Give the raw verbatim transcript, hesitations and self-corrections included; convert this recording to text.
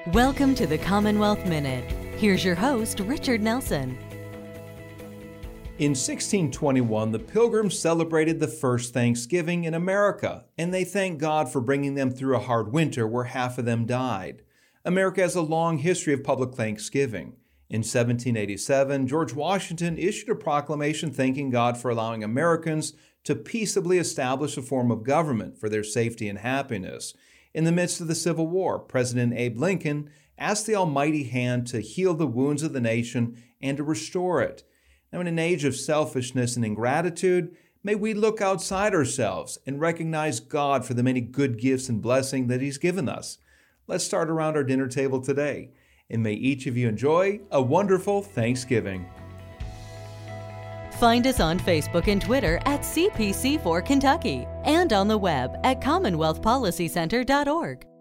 Welcome to the Commonwealth Minute. Here's your host, Richard Nelson. In sixteen twenty-one, the Pilgrims celebrated the first Thanksgiving in America, and they thanked God for bringing them through a hard winter where half of them died. America has a long history of public thanksgiving. In seventeen eighty-seven, George Washington issued a proclamation thanking God for allowing Americans to peaceably establish a form of government for their safety and happiness. In the midst of the Civil War, President Abe Lincoln asked the Almighty Hand to heal the wounds of the nation and to restore it. Now, in an age of selfishness and ingratitude, may we look outside ourselves and recognize God for the many good gifts and blessings that He's given us. Let's start around our dinner table today, and may each of you enjoy a wonderful Thanksgiving. Find us on Facebook and Twitter at C P C four Kentucky and on the web at commonwealth policy center dot org.